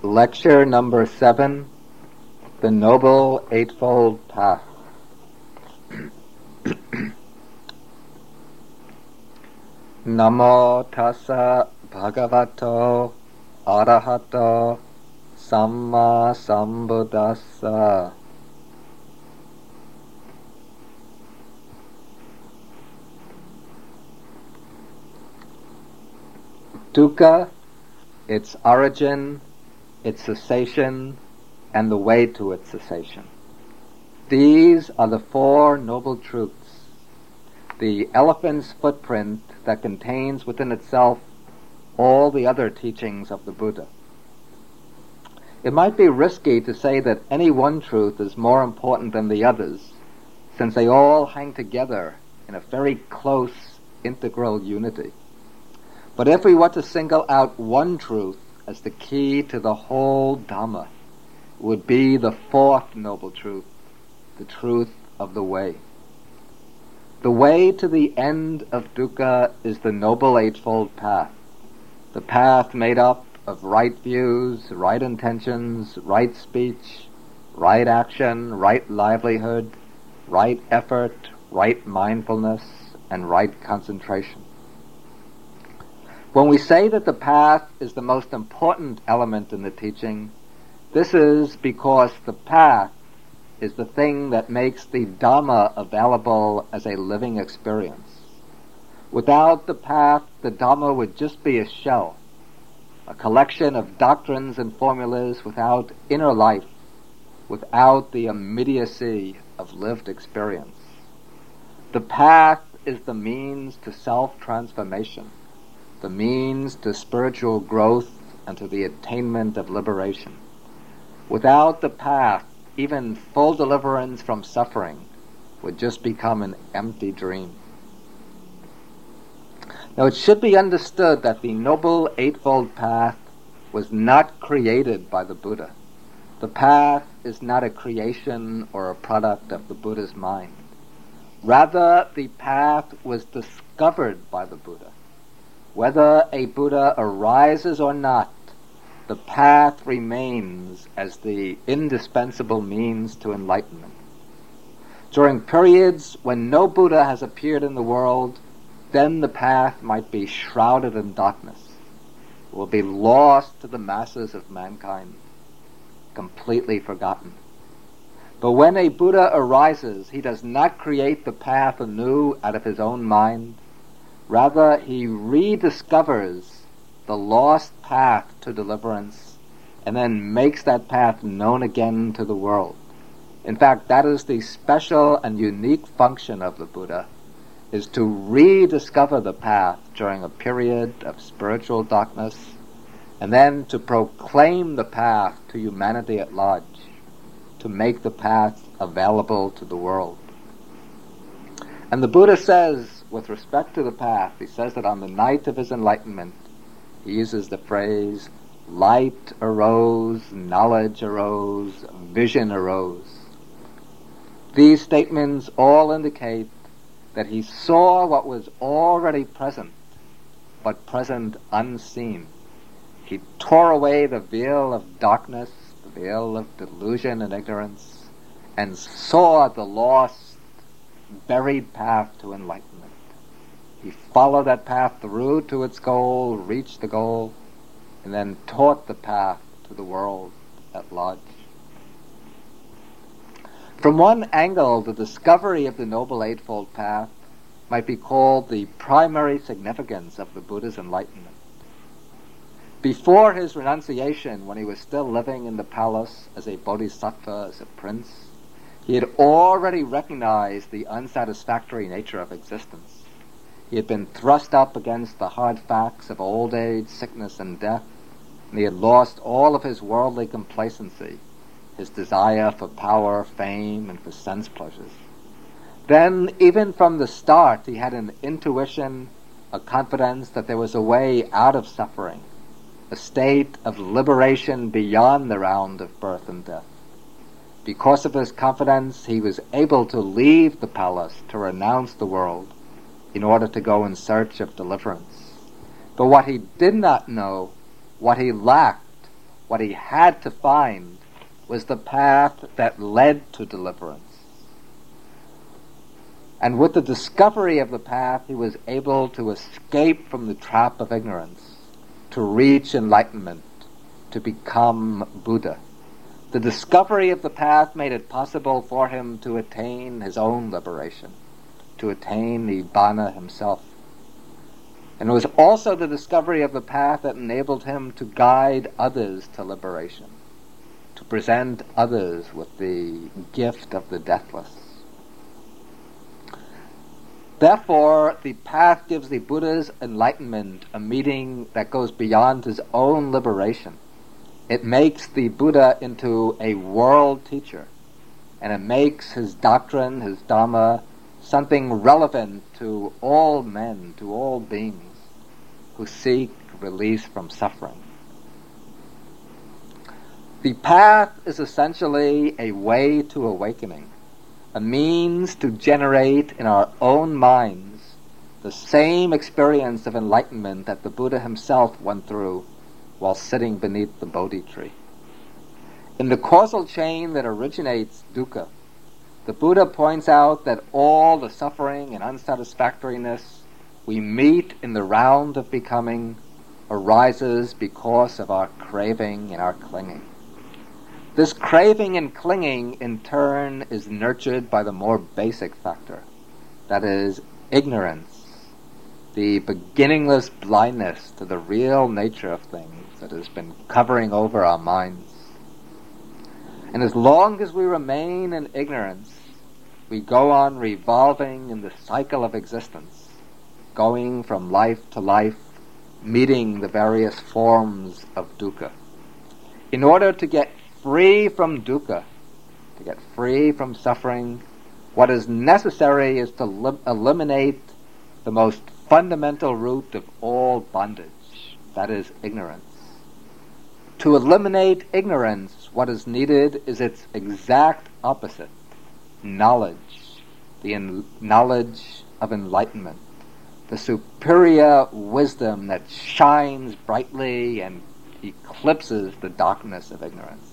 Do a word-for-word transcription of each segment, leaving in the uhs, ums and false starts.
Lecture number seven, The Noble Eightfold Path. Namo tassa bhagavato arahato samma sambuddhassa. Dukkha, its origin, its cessation, and the way to its cessation. These are the four noble truths, the elephant's footprint that contains within itself all the other teachings of the Buddha. It might be risky to say that any one truth is more important than the others, since they all hang together in a very close, integral unity. But if we were to single out one truth as the key to the whole Dhamma, it would be the fourth noble truth, the truth of the way. The way to the end of dukkha is the Noble Eightfold Path, the path made up of right views, right intentions, right speech, right action, right livelihood, right effort, right mindfulness, and right concentration. When we say that the path is the most important element in the teaching, this is because the path is the thing that makes the Dhamma available as a living experience. Without the path, the Dhamma would just be a shell, a collection of doctrines and formulas without inner life, without the immediacy of lived experience. The path is the means to self-transformation, the means to spiritual growth and to the attainment of liberation. Without the path, even full deliverance from suffering would just become an empty dream. Now, it should be understood that the Noble Eightfold Path was not created by the Buddha. The path is not a creation or a product of the Buddha's mind. Rather, the path was discovered by the Buddha. Whether a Buddha arises or not, the path remains as the indispensable means to enlightenment. During periods when no Buddha has appeared in the world, then the path might be shrouded in darkness. It will be lost to the masses of mankind, completely forgotten. But when a Buddha arises, he does not create the path anew out of his own mind. Rather, he rediscovers the lost path to deliverance and then makes that path known again to the world. In fact, that is the special and unique function of the Buddha, is to rediscover the path during a period of spiritual darkness and then to proclaim the path to humanity at large, to make the path available to the world. And the Buddha says, with respect to the path, he says that on the night of his enlightenment, he uses the phrase, light arose, knowledge arose, vision arose. These statements all indicate that he saw what was already present, but present unseen. He tore away the veil of darkness, the veil of delusion and ignorance, and saw the lost, buried path to enlightenment. He followed that path through to its goal, reached the goal, and then taught the path to the world at large. From one angle, the discovery of the Noble Eightfold Path might be called the primary significance of the Buddha's enlightenment. Before his renunciation, when he was still living in the palace as a bodhisattva, as a prince, he had already recognized the unsatisfactory nature of existence. He had been thrust up against the hard facts of old age, sickness, and death, and he had lost all of his worldly complacency, his desire for power, fame, and for sense pleasures. Then, even from the start, he had an intuition, a confidence that there was a way out of suffering, a state of liberation beyond the round of birth and death. Because of his confidence, he was able to leave the palace, to renounce the world, in order to go in search of deliverance. But what he did not know, what he lacked, What he had to find was the path that led to deliverance. And with the discovery of the path, he was able to escape from the trap of ignorance, to reach enlightenment, to become Buddha. The discovery of the path made it possible for him to attain his own liberation, to attain Nibbana himself. And it was also the discovery of the path that enabled him to guide others to liberation, to present others with the gift of the deathless. Therefore, the path gives the Buddha's enlightenment a meaning that goes beyond his own liberation. It makes the Buddha into a world teacher, and it makes his doctrine, his Dhamma, something relevant to all men, to all beings who seek release from suffering. The path is essentially a way to awakening, a means to generate in our own minds the same experience of enlightenment that the Buddha himself went through while sitting beneath the Bodhi tree. In the causal chain that originates dukkha, the Buddha points out that all the suffering and unsatisfactoriness we meet in the round of becoming arises because of our craving and our clinging. This craving and clinging, in turn, is nurtured by the more basic factor, that is, ignorance, the beginningless blindness to the real nature of things that has been covering over our minds. And as long as we remain in ignorance, we go on revolving in the cycle of existence, going from life to life, meeting the various forms of dukkha. In order to get free from dukkha, to get free from suffering, what is necessary is to li- eliminate the most fundamental root of all bondage, that is ignorance. To eliminate ignorance, what is needed is its exact opposite, knowledge, the en- knowledge of enlightenment, the superior wisdom that shines brightly and eclipses the darkness of ignorance.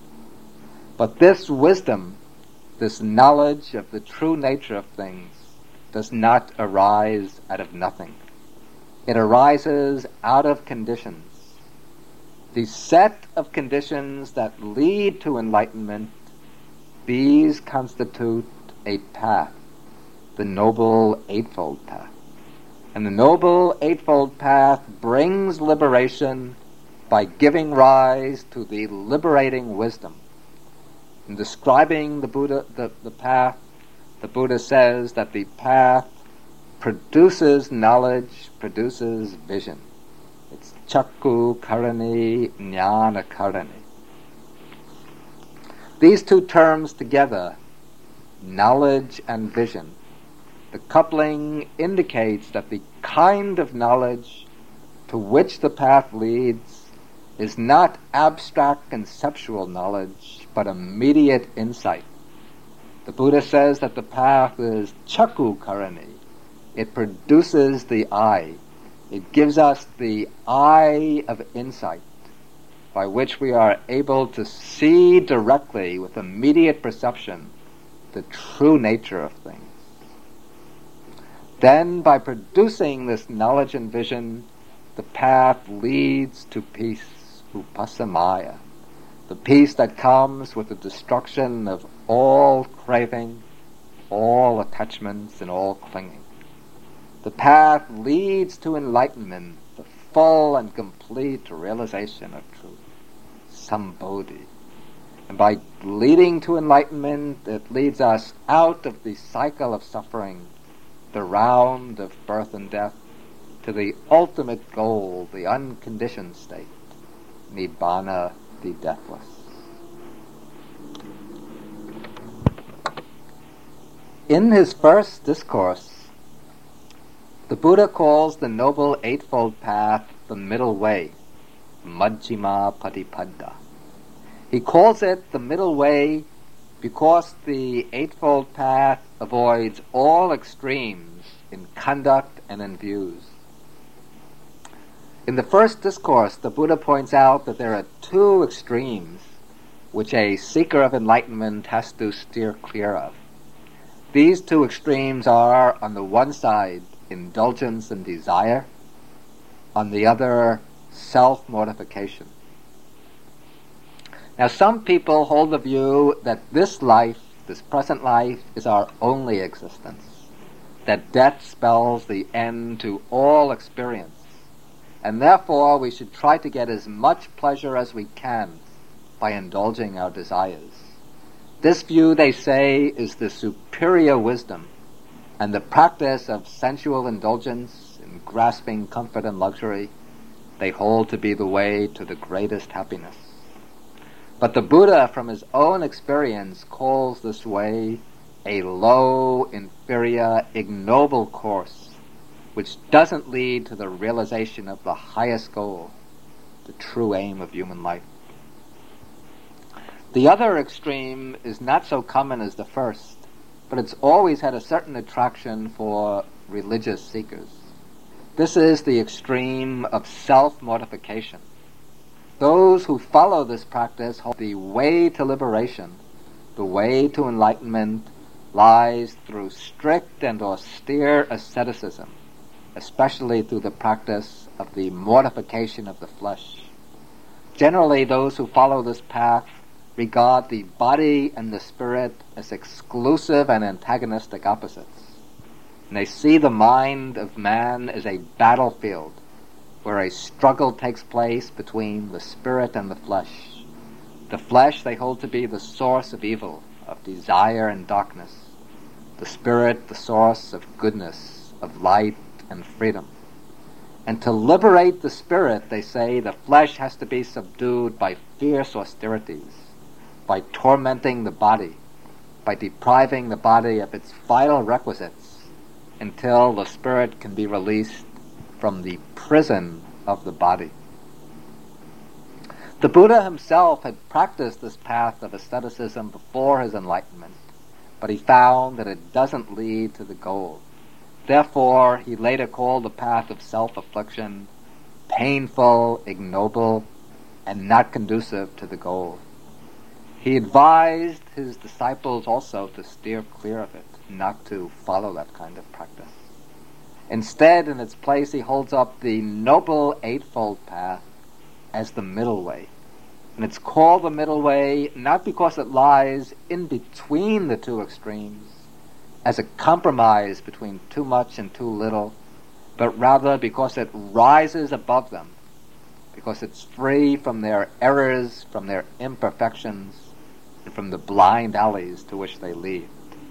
But this wisdom, this knowledge of the true nature of things, does not arise out of nothing. It arises out of conditions. The set of conditions that lead to enlightenment, these constitute a path, the Noble Eightfold Path. And the Noble Eightfold Path brings liberation by giving rise to the liberating wisdom. In describing the Buddha, the, the path, the Buddha says that the path produces knowledge, produces vision. It's Chakku Karani, Jnana Karani. These two terms together, knowledge and vision, the coupling indicates that the kind of knowledge to which the path leads is not abstract conceptual knowledge, but immediate insight. The Buddha says that the path is Chakku Karani. It produces the eye. It gives us the eye of insight, by which we are able to see directly with immediate perception the true nature of things. Then, by producing this knowledge and vision, the path leads to peace, upassamaya, the peace that comes with the destruction of all craving, all attachments, and all clinging. The path leads to enlightenment, the full and complete realization of truth, sambodhi. And by leading to enlightenment, it leads us out of the cycle of suffering, the round of birth and death, to the ultimate goal, the unconditioned state, Nibbana, the deathless. In his first discourse, the Buddha calls the Noble Eightfold Path the middle way, Majjhima Patipada. He calls it the middle way because the Eightfold Path avoids all extremes in conduct and in views. In the first discourse, the Buddha points out that there are two extremes which a seeker of enlightenment has to steer clear of. These two extremes are, on the one side, indulgence and desire, on the other, self-mortification. Now, some people hold the view that this life, this present life, is our only existence, that death spells the end to all experience, and therefore we should try to get as much pleasure as we can by indulging our desires. This view, they say, is the superior wisdom, and the practice of sensual indulgence in grasping comfort and luxury they hold to be the way to the greatest happiness. But the Buddha, from his own experience, calls this way a low, inferior, ignoble course, which doesn't lead to the realization of the highest goal, the true aim of human life. The other extreme is not so common as the first, but it's always had a certain attraction for religious seekers. This is the extreme of self-mortification. Those who follow this practice hold the way to liberation, the way to enlightenment, lies through strict and austere asceticism, especially through the practice of the mortification of the flesh. Generally, those who follow this path regard the body and the spirit as exclusive and antagonistic opposites. And they see the mind of man as a battlefield where a struggle takes place between the spirit and the flesh. The flesh they hold to be the source of evil, of desire and darkness. The spirit, the source of goodness, of light and freedom. And to liberate the spirit, they say, the flesh has to be subdued by fierce austerities, by tormenting the body, by depriving the body of its vital requisites, until the spirit can be released from the prison of the body. The Buddha himself had practiced this path of asceticism before his enlightenment, but he found that it doesn't lead to the goal. Therefore, he later called the path of self-affliction painful, ignoble, and not conducive to the goal. He advised his disciples also to steer clear of it, not to follow that kind of practice. Instead, in its place, he holds up the Noble Eightfold Path as the middle way. And it's called the middle way not because it lies in between the two extremes, as a compromise between too much and too little, but rather because it rises above them, because it's free from their errors, from their imperfections, and from the blind alleys to which they lead.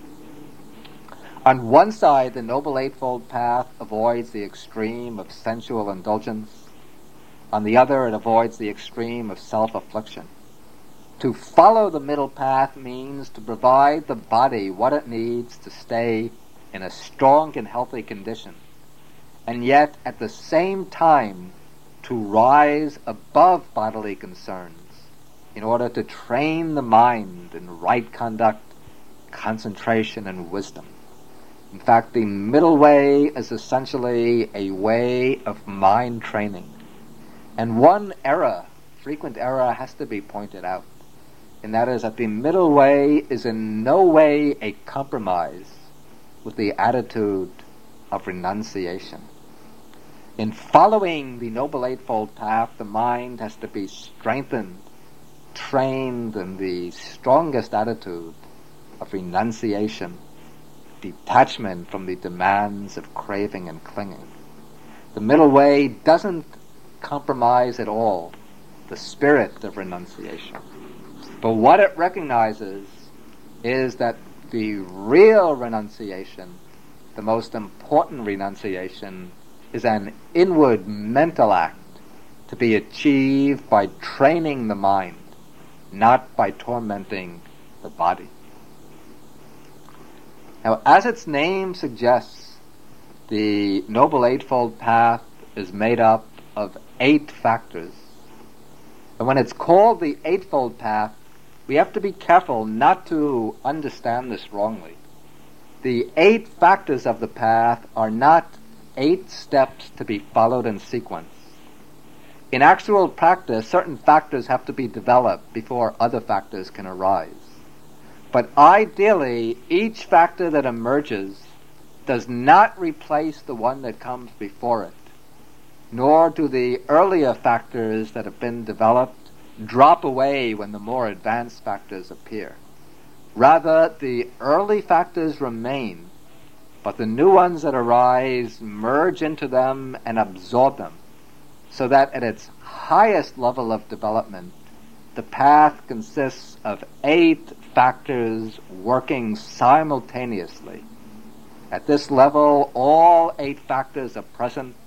On one side, the Noble Eightfold Path avoids the extreme of sensual indulgence. On the other, it avoids the extreme of self-affliction. To follow the middle path means to provide the body what it needs to stay in a strong and healthy condition, and yet at the same time to rise above bodily concerns in order to train the mind in right conduct, concentration, and wisdom. In fact, the middle way is essentially a way of mind training. And one error, frequent error, has to be pointed out. And that is that the middle way is in no way a compromise with the attitude of renunciation. In following the Noble Eightfold Path, the mind has to be strengthened, trained in the strongest attitude of renunciation, detachment from the demands of craving and clinging. The middle way doesn't compromise at all the spirit of renunciation. But what it recognizes is that the real renunciation, the most important renunciation, is an inward mental act to be achieved by training the mind, not by tormenting the body. Now, as its name suggests, the Noble Eightfold Path is made up of eight factors. And when it's called the Eightfold Path, we have to be careful not to understand this wrongly. The eight factors of the path are not eight steps to be followed in sequence. In actual practice, certain factors have to be developed before other factors can arise. But ideally, each factor that emerges does not replace the one that comes before it, nor do the earlier factors that have been developed drop away when the more advanced factors appear. Rather, the early factors remain, but the new ones that arise merge into them and absorb them, so that at its highest level of development, the path consists of eight factors working simultaneously. At this level, all eight factors are present,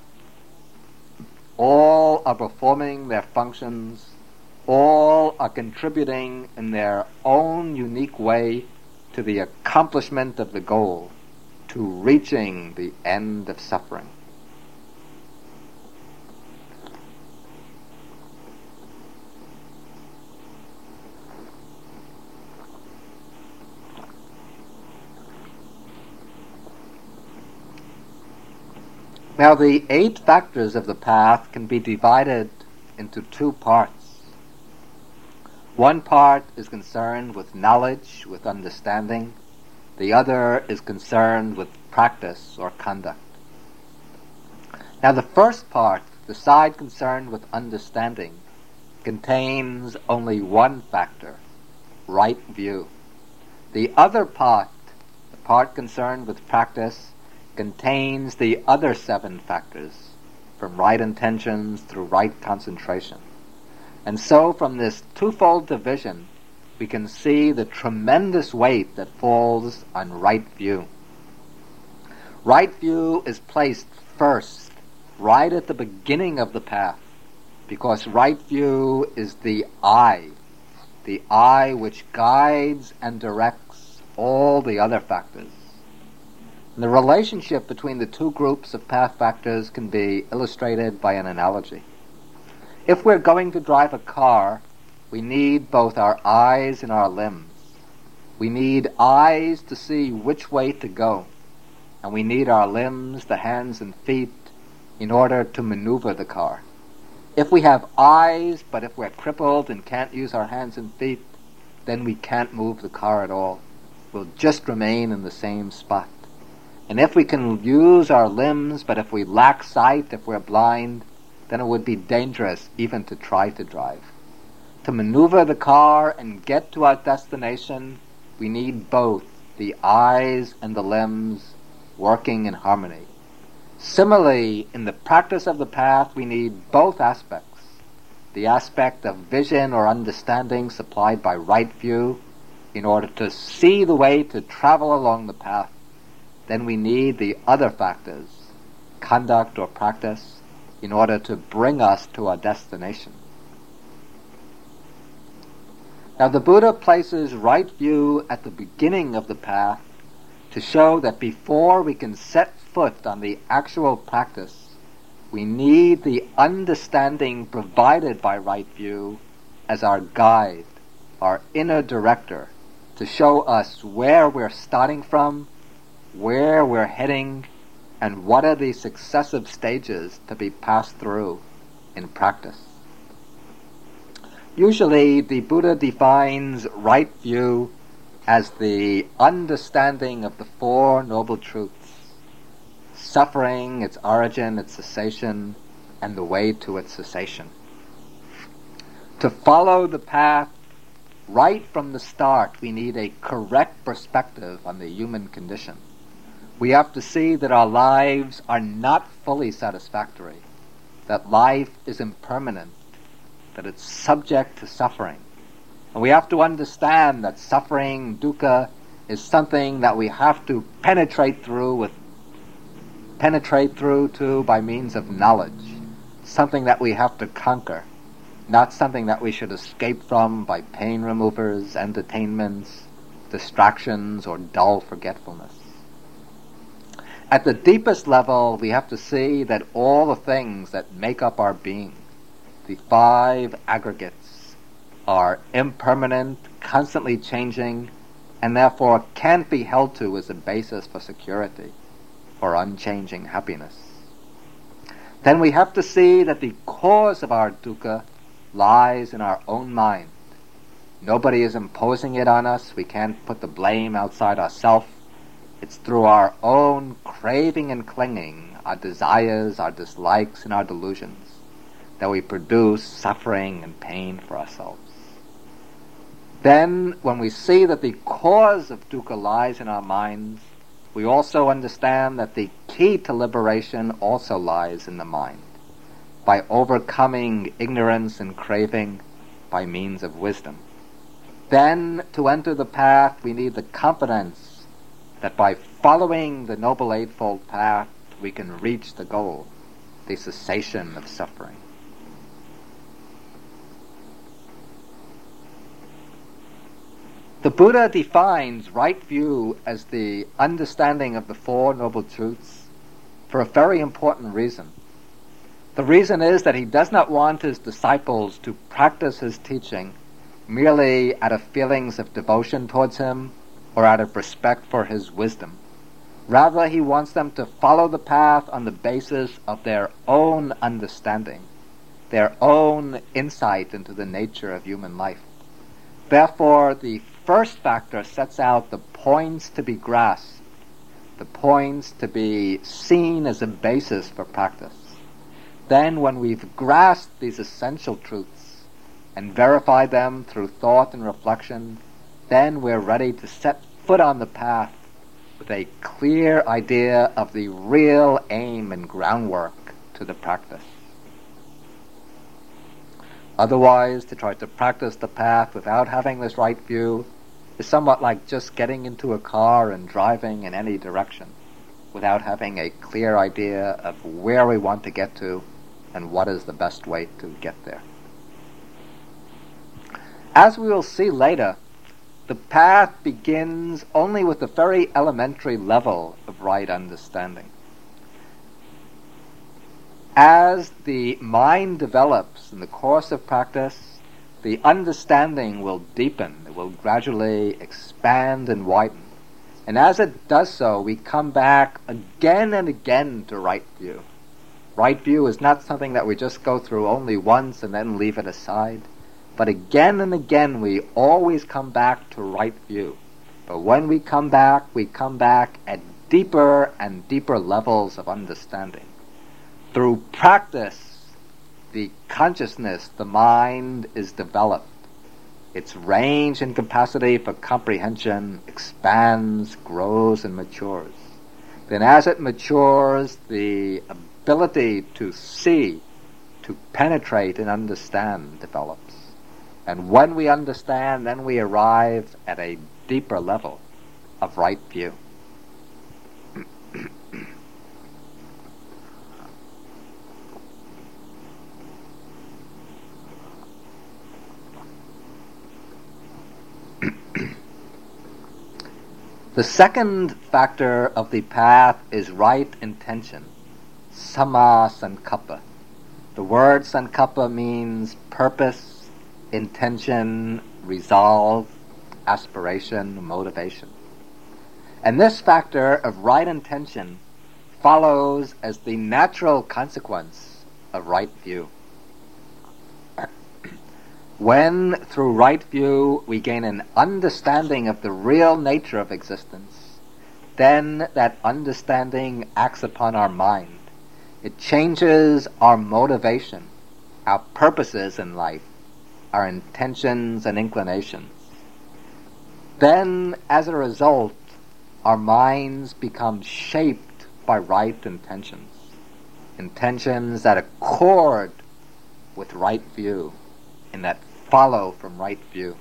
all are performing their functions, all are contributing in their own unique way to the accomplishment of the goal, to reaching the end of suffering. Now, the eight factors of the path can be divided into two parts. One part is concerned with knowledge, with understanding. The other is concerned with practice or conduct. Now, the first part, the side concerned with understanding, contains only one factor, right view. The other part, the part concerned with practice, contains the other seven factors, from right intentions through right concentration. And so from this twofold division, we can see the tremendous weight that falls on right view. Right view is placed first, right at the beginning of the path, because right view is the eye, the eye which guides and directs all the other factors. And the relationship between the two groups of path factors can be illustrated by an analogy. If we're going to drive a car, we need both our eyes and our limbs. We need eyes to see which way to go, and we need our limbs, the hands and feet, in order to maneuver the car. If we have eyes, but if we're crippled and can't use our hands and feet, then we can't move the car at all. We'll just remain in the same spot. And if we can use our limbs, but if we lack sight, if we're blind, then it would be dangerous even to try to drive. To maneuver the car and get to our destination, we need both the eyes and the limbs working in harmony. Similarly, in the practice of the path, we need both aspects. The aspect of vision or understanding supplied by right view in order to see the way to travel along the path. Then we need the other factors, conduct or practice, in order to bring us to our destination. Now, the Buddha places right view at the beginning of the path to show that before we can set foot on the actual practice, we need the understanding provided by right view as our guide, our inner director, to show us where we're starting from, where we're heading, and what are the successive stages to be passed through in practice. Usually, the Buddha defines right view as the understanding of the Four Noble Truths: suffering, its origin, its cessation, and the way to its cessation. To follow the path right from the start, we need a correct perspective on the human condition. We have to see that our lives are not fully satisfactory, that life is impermanent, that it's subject to suffering. And we have to understand that suffering, dukkha, is something that we have to penetrate through with penetrate through to by means of knowledge, something that we have to conquer, not something that we should escape from by pain removers, entertainments, distractions, or dull forgetfulness. At the deepest level, we have to see that all the things that make up our being, the five aggregates, are impermanent, constantly changing, and therefore can't be held to as a basis for security, for unchanging happiness. then we have to see that the cause of our dukkha lies in our own mind. Nobody is imposing it on us. We can't put the blame outside ourselves. It's through our own craving and clinging, our desires, our dislikes, and our delusions, that we produce suffering and pain for ourselves. Then, when we see that the cause of dukkha lies in our minds, we also understand that the key to liberation also lies in the mind, by overcoming ignorance and craving by means of wisdom. Then, to enter the path, we need the confidence that by following the Noble Eightfold Path, we can reach the goal, the cessation of suffering. The Buddha defines right view as the understanding of the Four Noble Truths for a very important reason. The reason is that he does not want his disciples to practice his teaching merely out of feelings of devotion towards him or out of respect for his wisdom. Rather, he wants them to follow the path on the basis of their own understanding, their own insight into the nature of human life. Therefore, the first factor sets out the points to be grasped, the points to be seen as a basis for practice. Then, when we've grasped these essential truths and verified them through thought and reflection, then we're ready to set foot on the path with a clear idea of the real aim and groundwork to the practice. Otherwise, to try to practice the path without having this right view is somewhat like just getting into a car and driving in any direction without having a clear idea of where we want to get to and what is the best way to get there. As we will see later, the path begins only with a very elementary level of right understanding. As the mind develops in the course of practice, the understanding will deepen, it will gradually expand and widen. And as it does so, we come back again and again to right view. Right view is not something that we just go through only once and then leave it aside. But again and again, we always come back to right view. But when we come back, we come back at deeper and deeper levels of understanding. Through practice, the consciousness, the mind, is developed. Its range and capacity for comprehension expands, grows, and matures. Then as it matures, the ability to see, to penetrate and understand develops. And when we understand, then we arrive at a deeper level of right view. The second factor of the path is right intention, samma sankappa. The word sankappa means purpose, intention, resolve, aspiration, motivation. And this factor of right intention follows as the natural consequence of right view. When, through right view, we gain an understanding of the real nature of existence, then that understanding acts upon our mind. It changes our motivation, our purposes in life, our intentions and inclinations. Then, as a result, our minds become shaped by right intentions, intentions that accord with right view and that follow from right view.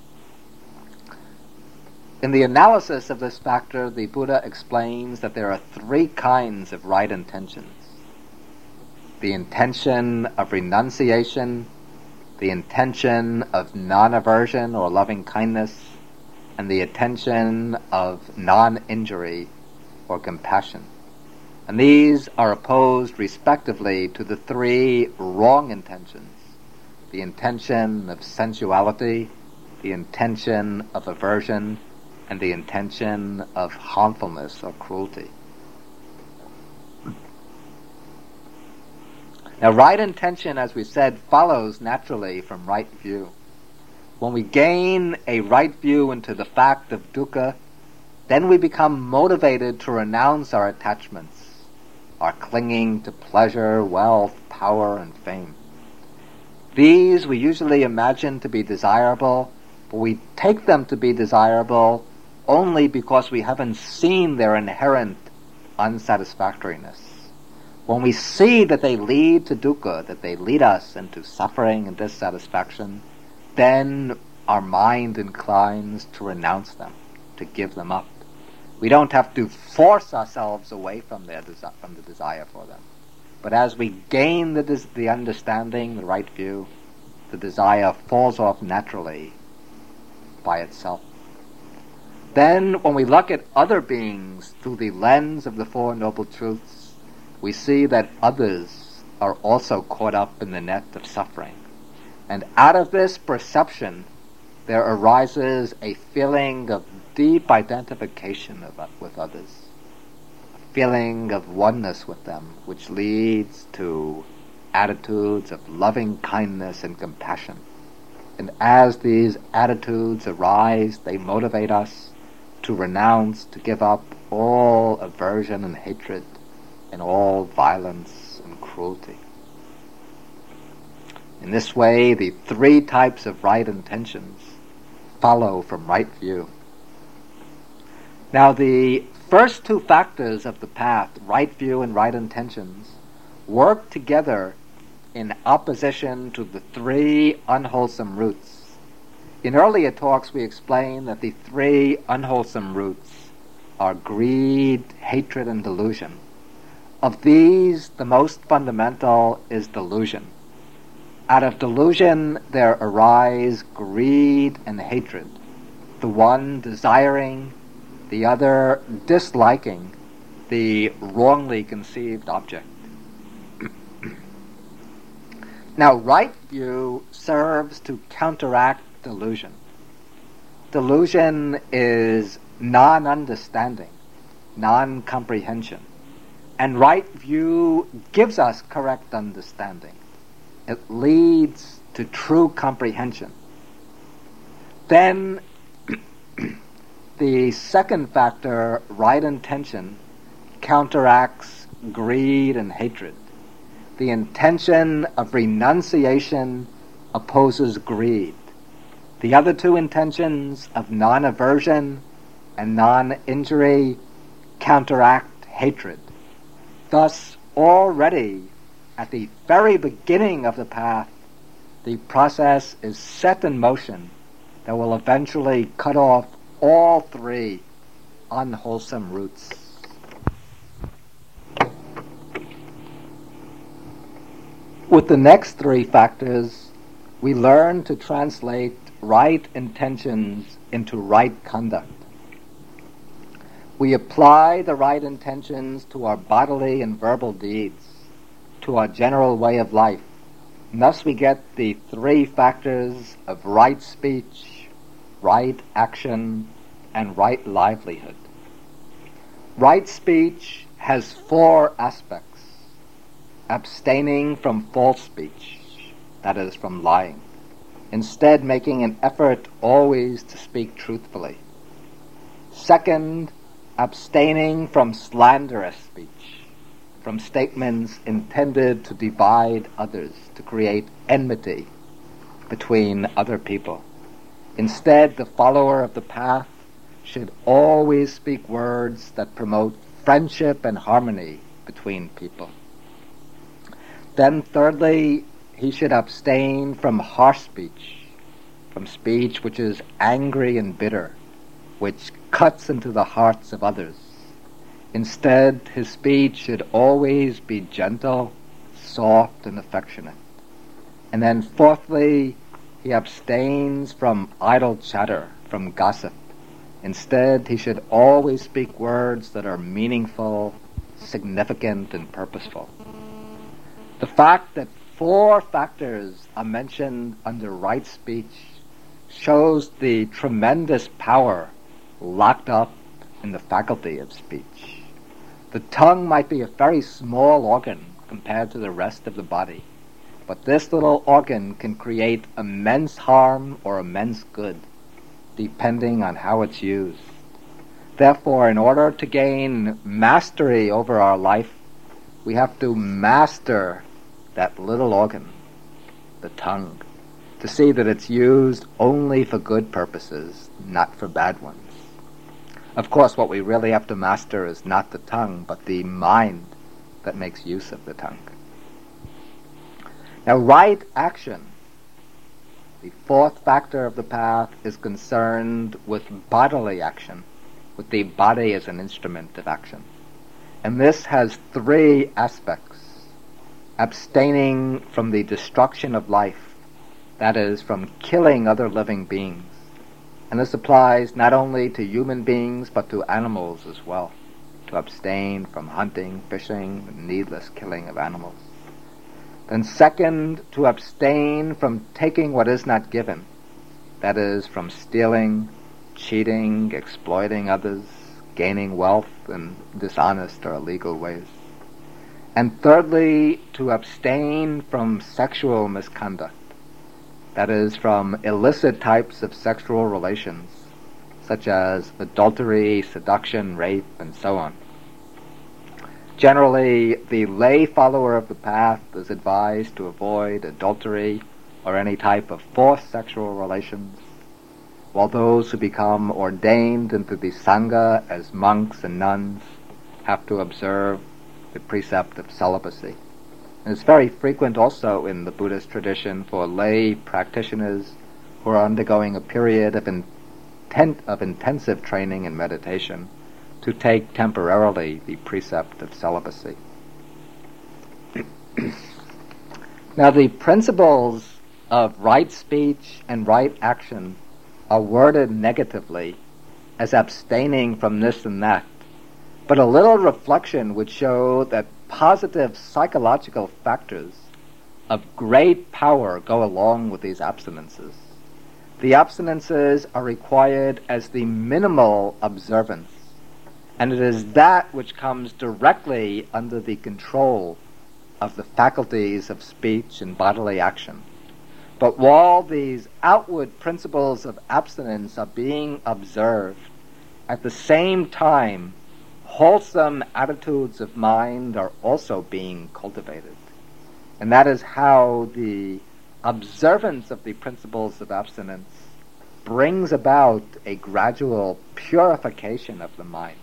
In the analysis of this factor, the Buddha explains that there are three kinds of right intentions. The intention of renunciation, the intention of non-aversion or loving kindness, and the intention of non-injury or compassion. And these are opposed respectively to the three wrong intentions: the intention of sensuality, the intention of aversion, and the intention of harmfulness or cruelty. Now, right intention, as we said, follows naturally from right view. When we gain a right view into the fact of dukkha, then we become motivated to renounce our attachments, our clinging to pleasure, wealth, power, and fame. These we usually imagine to be desirable, but we take them to be desirable only because we haven't seen their inherent unsatisfactoriness. When we see that they lead to dukkha, that they lead us into suffering and dissatisfaction, then our mind inclines to renounce them, to give them up. We don't have to force ourselves away from their desi- from the desire for them. But as we gain the, des- the understanding, the right view, the desire falls off naturally by itself. Then, when we look at other beings through the lens of the Four Noble Truths, we see that others are also caught up in the net of suffering. And out of this perception, there arises a feeling of deep identification of, with others, a feeling of oneness with them, which leads to attitudes of loving kindness and compassion. And as these attitudes arise, they motivate us to renounce, to give up all aversion and hatred and all violence and cruelty. In this way, the three types of right intentions follow from right view. Now, the first two factors of the path, right view and right intentions, work together in opposition to the three unwholesome roots. In earlier talks, we explained that the three unwholesome roots are greed, hatred, and delusion. Of these, the most fundamental is delusion. Out of delusion, there arise greed and hatred, the one desiring, the other disliking the wrongly conceived object. Now, right view serves to counteract delusion. Delusion is non-understanding, non-comprehension, and right view gives us correct understanding. It leads to true comprehension. Then, the second factor, right intention, counteracts greed and hatred. The intention of renunciation opposes greed. The other two intentions of non-aversion and non-injury counteract hatred. Thus, already at the very beginning of the path, the process is set in motion that will eventually cut off all three unwholesome roots. With the next three factors, we learn to translate right intentions into right conduct. We apply the right intentions to our bodily and verbal deeds, to our general way of life. And thus we get the three factors of right speech, right action, and right livelihood. Right speech has four aspects. Abstaining from false speech, that is, from lying. Instead, making an effort always to speak truthfully. Second, abstaining from slanderous speech, from statements intended to divide others, to create enmity between other people. Instead, the follower of the path should always speak words that promote friendship and harmony between people. Then thirdly, he should abstain from harsh speech, from speech which is angry and bitter, which cuts into the hearts of others. Instead, his speech should always be gentle, soft, and affectionate. And then fourthly, he abstains from idle chatter, from gossip. Instead, he should always speak words that are meaningful, significant, and purposeful. The fact that four factors are mentioned under right speech shows the tremendous power locked up in the faculty of speech. The tongue might be a very small organ compared to the rest of the body. But this little organ can create immense harm or immense good, depending on how it's used. Therefore, in order to gain mastery over our life, we have to master that little organ, the tongue, to see that it's used only for good purposes, not for bad ones. Of course, what we really have to master is not the tongue, but the mind that makes use of the tongue. Now, right action, the fourth factor of the path, is concerned with bodily action, with the body as an instrument of action. And this has three aspects: abstaining from the destruction of life, that is, from killing other living beings. And this applies not only to human beings, but to animals as well, to abstain from hunting, fishing, and needless killing of animals. Then second, to abstain from taking what is not given, that is, from stealing, cheating, exploiting others, gaining wealth in dishonest or illegal ways. And thirdly, to abstain from sexual misconduct, that is, from illicit types of sexual relations, such as adultery, seduction, rape, and so on. Generally, the lay follower of the path is advised to avoid adultery or any type of forced sexual relations, while those who become ordained into the Sangha as monks and nuns have to observe the precept of celibacy. And it's very frequent also in the Buddhist tradition for lay practitioners who are undergoing a period of, intent, of intensive training in meditation to take temporarily the precept of celibacy. Now, the principles of right speech and right action are worded negatively as abstaining from this and that, but a little reflection would show that positive psychological factors of great power go along with these abstinences. The abstinences are required as the minimal observance, and it is that which comes directly under the control of the faculties of speech and bodily action. But while these outward principles of abstinence are being observed, at the same time, wholesome attitudes of mind are also being cultivated. And that is how the observance of the principles of abstinence brings about a gradual purification of the mind.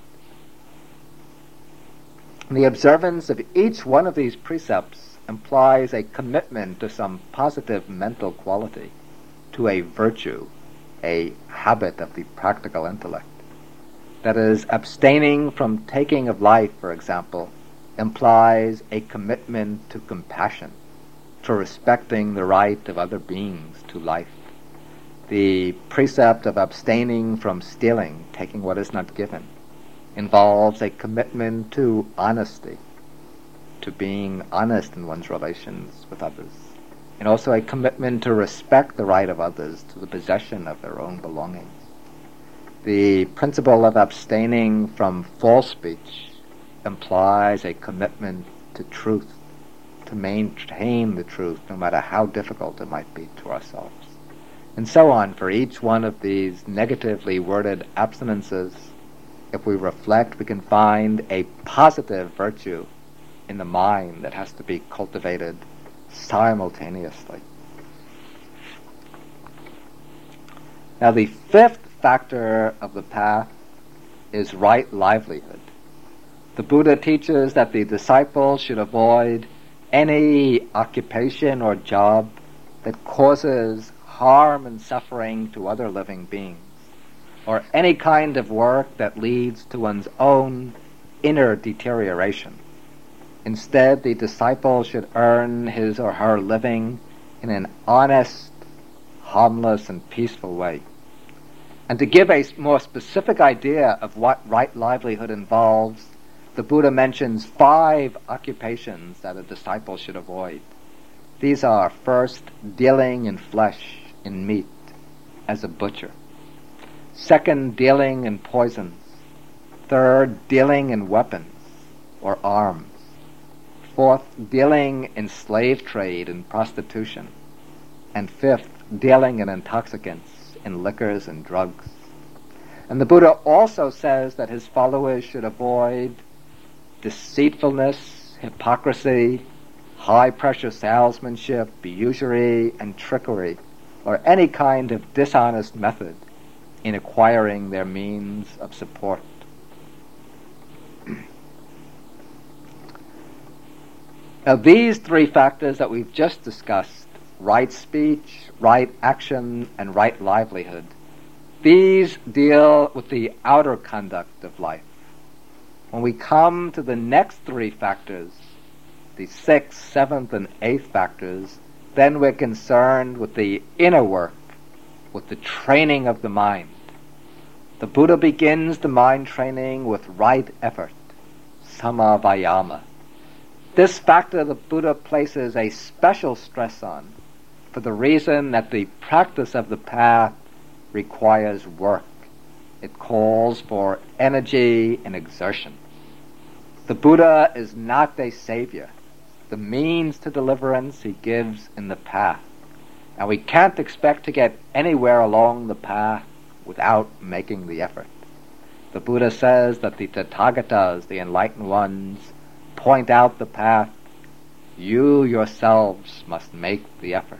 The observance of each one of these precepts implies a commitment to some positive mental quality, to a virtue, a habit of the practical intellect. That is, abstaining from taking of life, for example, implies a commitment to compassion, to respecting the right of other beings to life. The precept of abstaining from stealing, taking what is not given, involves a commitment to honesty, to being honest in one's relations with others, and also a commitment to respect the right of others to the possession of their own belongings. The principle of abstaining from false speech implies a commitment to truth, to maintain the truth no matter how difficult it might be to ourselves. And so on for each one of these negatively worded abstinences. If we reflect, we can find a positive virtue in the mind that has to be cultivated simultaneously. Now, the fifth factor of the path is right livelihood. The Buddha teaches that the disciple should avoid any occupation or job that causes harm and suffering to other living beings, or any kind of work that leads to one's own inner deterioration. Instead, the disciple should earn his or her living in an honest, harmless, and peaceful way. And to give a more specific idea of what right livelihood involves, the Buddha mentions five occupations that a disciple should avoid. These are, first, dealing in flesh, in meat, as a butcher. Second, dealing in poisons. Third, dealing in weapons or arms. fourth, dealing in slave trade and prostitution, and fifth, dealing in intoxicants, in liquors and drugs. And the Buddha also says that his followers should avoid deceitfulness, hypocrisy, high-pressure salesmanship, usury, and trickery, or any kind of dishonest method in acquiring their means of support. Now, these three factors that we've just discussed, right speech, right action, and right livelihood, these deal with the outer conduct of life. When we come to the next three factors, the sixth, seventh, and eighth factors, then we're concerned with the inner work, with the training of the mind. The Buddha begins the mind training with right effort, samma vayama. This factor the Buddha places a special stress on for the reason that the practice of the path requires work. It calls for energy and exertion. The Buddha is not a savior. The means to deliverance he gives in the path. And we can't expect to get anywhere along the path without making the effort. The Buddha says that the Tathagatas, the enlightened ones, point out the path. You yourselves must make the effort.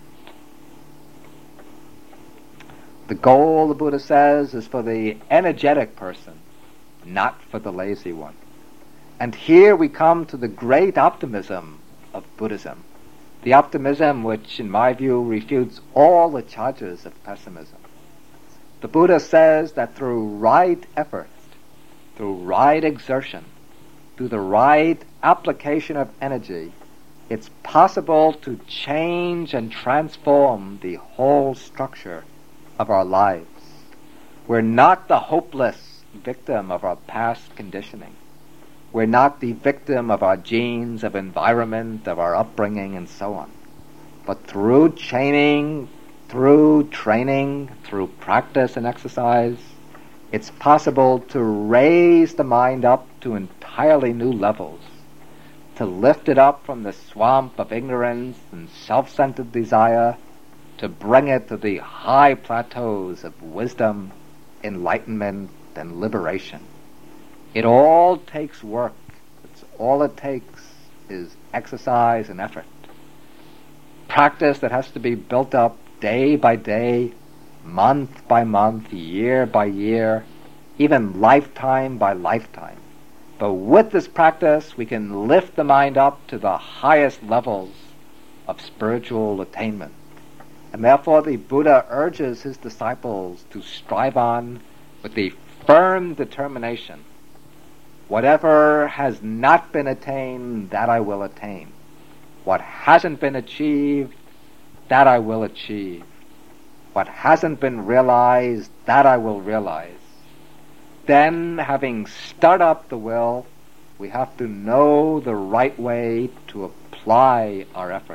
The goal, the Buddha says, is for the energetic person, not for the lazy one. And here we come to the great optimism of Buddhism, the optimism which, in my view, refutes all the charges of pessimism. The Buddha says that through right effort, through right exertion, through the right application of energy, it's possible to change and transform the whole structure of our lives. We're not the hopeless victim of our past conditioning. We're not the victim of our genes, of environment, of our upbringing, and so on. But through training, through training, through practice and exercise, it's possible to raise the mind up to entirely new levels, to lift it up from the swamp of ignorance and self-centered desire, to bring it to the high plateaus of wisdom, enlightenment, and liberation. It all takes work. It's all it takes is exercise and effort. Practice that has to be built up day by day, month by month, year by year, even lifetime by lifetime. But with this practice, we can lift the mind up to the highest levels of spiritual attainment. And therefore the Buddha urges his disciples to strive on with the firm determination. Whatever has not been attained, that I will attain. What hasn't been achieved, that I will achieve. What hasn't been realized, that I will realize. Then, having stirred up the will, we have to know the right way to apply our effort.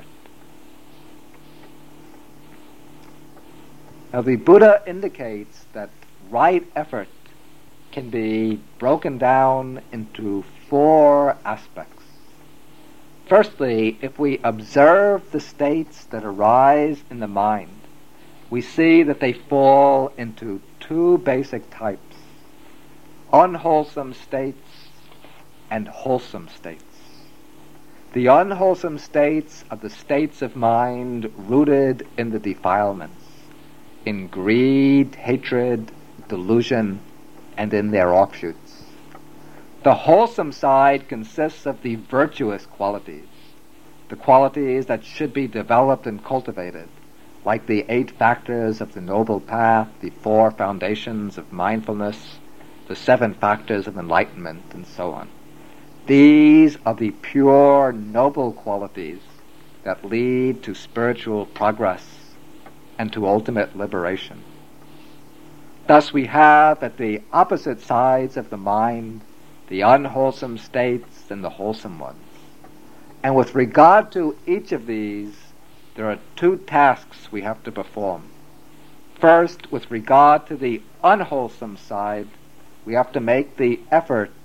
Now, the Buddha indicates that right effort can be broken down into four aspects. Firstly, if we observe the states that arise in the mind, we see that they fall into two basic types: unwholesome states and wholesome states. The unwholesome states are the states of mind rooted in the defilements, in greed, hatred, delusion, and in their offshoots. The wholesome side consists of the virtuous qualities, the qualities that should be developed and cultivated, like the eight factors of the Noble Path, the four foundations of mindfulness, the seven factors of enlightenment, and so on. These are the pure, noble qualities that lead to spiritual progress and to ultimate liberation. Thus we have at the opposite sides of the mind the unwholesome states and the wholesome ones. And with regard to each of these, there are two tasks we have to perform. First, with regard to the unwholesome side, we have to make the effort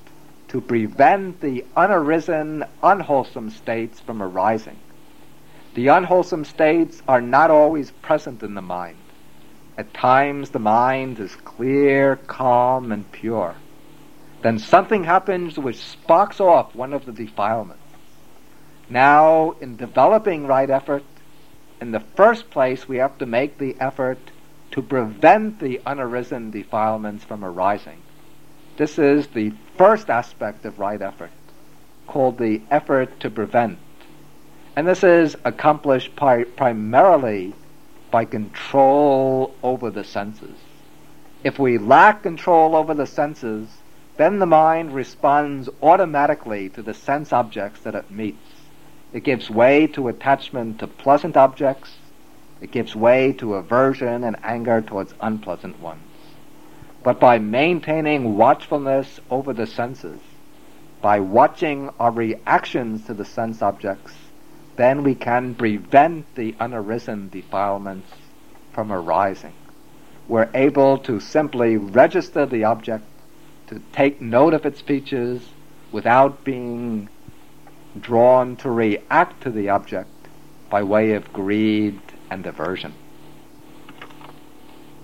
to prevent the unarisen, unwholesome states from arising. The unwholesome states are not always present in the mind. At times the mind is clear, calm, and pure. Then something happens which sparks off one of the defilements. Now, in developing right effort, in the first place we have to make the effort to prevent the unarisen defilements from arising. This is the first aspect of right effort, called the effort to prevent. And this is accomplished pri- primarily by control over the senses. If we lack control over the senses, then the mind responds automatically to the sense objects that it meets. It gives way to attachment to pleasant objects. It gives way to aversion and anger towards unpleasant ones. But by maintaining watchfulness over the senses, by watching our reactions to the sense objects, then we can prevent the unarisen defilements from arising. We're able to simply register the object, to take note of its features without being drawn to react to the object by way of greed and aversion.